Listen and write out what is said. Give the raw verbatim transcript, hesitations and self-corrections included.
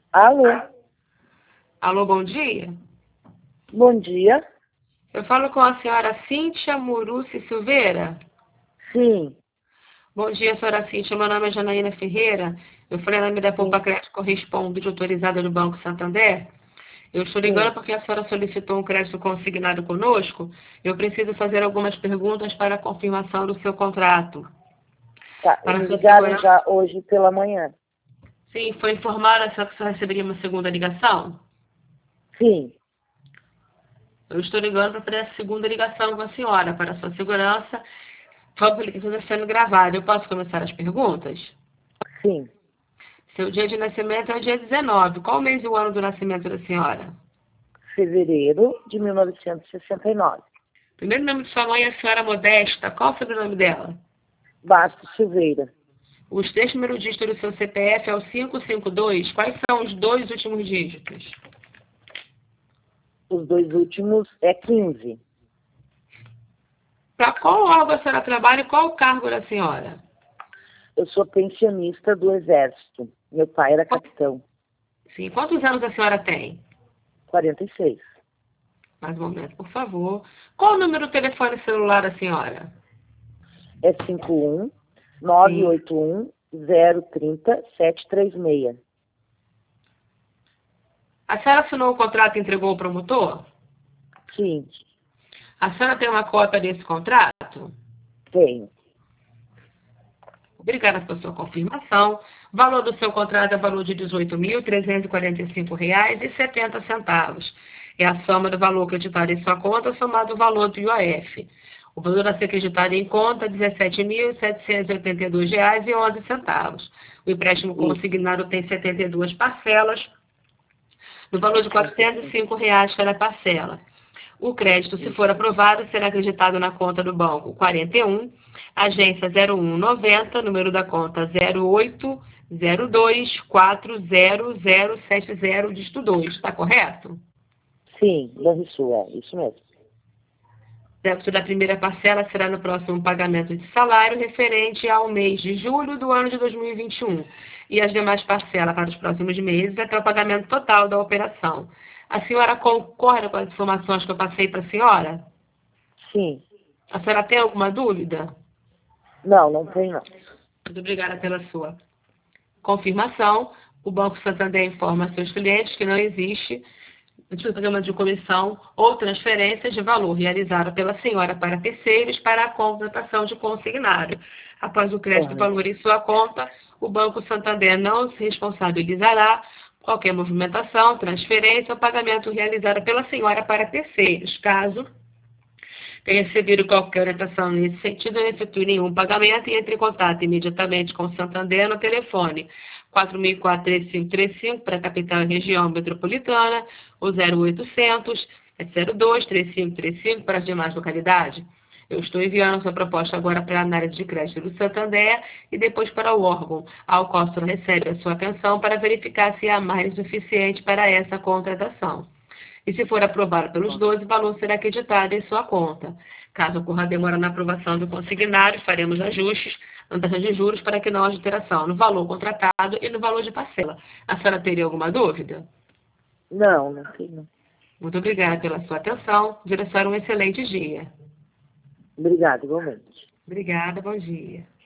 Alô? Alô, bom dia. Bom dia. Eu falo com a senhora Cíntia Muruci Silveira. Sim. Bom dia, senhora Cíntia. Meu nome é Janaína Ferreira. Eu falei na da Poupa Sim. Crédito Corresponde autorizada do Banco Santander. Eu estou ligando Sim. porque a senhora solicitou um crédito consignado conosco. Eu preciso fazer algumas perguntas para a confirmação do seu contrato. Tá. E Para a me sua ligaram segurança. já hoje pela manhã. Sim, foi informada a senhora que a senhora receberia uma segunda ligação? Sim. Eu estou ligando para fazer a segunda ligação com a senhora, para a sua segurança. Vamos que está sendo gravado. Eu posso começar as perguntas? Sim. Seu dia de nascimento é o dia dezenove. Qual o mês e o ano do nascimento da senhora? Fevereiro de mil novecentos e sessenta e nove. Primeiro nome de sua mãe é a senhora Modesta. Qual o sobrenome dela? Bastos Silveira. Os três primeiros dígitos do seu C P F é o quinhentos e cinquenta e dois. Quais são os dois últimos dígitos? Os dois últimos é quinze. Para qual órgão a senhora trabalha e qual o cargo da senhora? Eu sou pensionista do Exército. Meu pai era capitão. Sim. Quantos anos a senhora tem? quarenta e seis. Mais um momento, por favor. Qual o número do telefone celular da senhora? É cinco um nove Sim. oito um zero três zero sete três seis. A senhora assinou o contrato e entregou ao promotor? Sim. A senhora tem uma cópia desse contrato? Tenho. Obrigada pela sua confirmação. O valor do seu contrato é o valor de dezoito mil trezentos e quarenta e cinco reais e setenta centavos. É a soma do valor acreditado em sua conta somado o valor do I O F. O valor a ser acreditado em conta é dezessete mil setecentos e oitenta e dois reais e onze centavos. O empréstimo Isso. consignado tem setenta e duas parcelas, no valor de quatrocentos e cinco reais cada parcela. O crédito, se for aprovado, será acreditado na conta do banco quarenta e um, agência zero um noventa, número da conta zero oito zero dois quatro zero zero sete zero, dígito dois. Está correto? Sim, da Rissul, é isso mesmo. O débito da primeira parcela será no próximo pagamento de salário referente ao mês de julho do ano de dois mil e vinte e um e as demais parcelas para os próximos meses até o pagamento total da operação. A senhora concorda com as informações que eu passei para a senhora? Sim. A senhora tem alguma dúvida? Não, não tem não. Muito obrigada pela sua confirmação. O Banco Santander informa a seus clientes que não existe programa de comissão ou transferência de valor realizada pela senhora para terceiros para a contratação de consignado. Após o crédito do Uhum. valor em sua conta, o Banco Santander não se responsabilizará por qualquer movimentação, transferência ou pagamento realizada pela senhora para terceiros, caso tenha recebido qualquer orientação nesse sentido, não efetue nenhum pagamento e entre em contato imediatamente com o Santander no telefone quatro mil e quatro, três cinco três cinco para a capital e região metropolitana, ou zero oitocentos, sete zero dois, três cinco três cinco para as demais localidades. Eu estou enviando a sua proposta agora para a análise de crédito do Santander e depois para o órgão, ao qual a senhora recebe a sua atenção para verificar se há mais suficiente para essa contratação. E se for aprovado pelos doze, o valor será acreditado em sua conta. Caso ocorra demora na aprovação do consignário, faremos ajustes na taxa de juros para que não haja alteração no valor contratado e no valor de parcela. A senhora teria alguma dúvida? Não, não tem não. Muito obrigada pela sua atenção. Desejo um excelente dia. Obrigada, igualmente. Obrigada, bom dia.